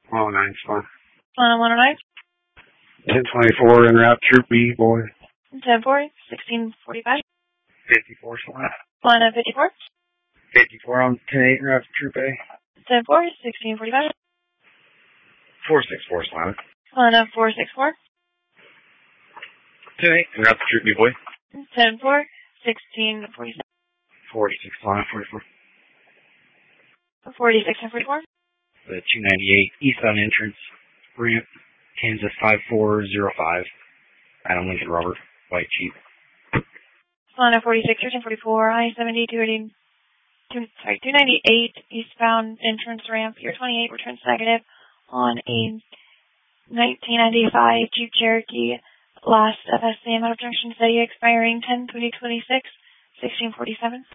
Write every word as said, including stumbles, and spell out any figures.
Oh, nice one. one one oh nine. ten twenty-four, en route, Troop B, boy. ten four, sixteen forty-five. fifty-four, slot. Line up fifty-four. fifty-four on ten eight, en route to Troop A. ten four, sixteen forty-five. four sixty-four, slot. Line up four sixty-four. ten eight, en route to Troop B, boy. ten four, sixteen forty-seven. forty-six, slot, forty-four. forty-six and forty-four. The two ninety-eight, eastbound entrance, ramp, Kansas five four zero five. Adam Lincoln Robert, White Chief. Line up forty-six, thirteen forty-four, I seventy, two eighty, two, sorry, two ninety-eight, eastbound entrance ramp, Pier twenty-eight, returns negative on a nineteen ninety-five Jeep Cherokee, last F S C M out of junction, steady expiring ten twenty twenty-six, sixteen forty-seven.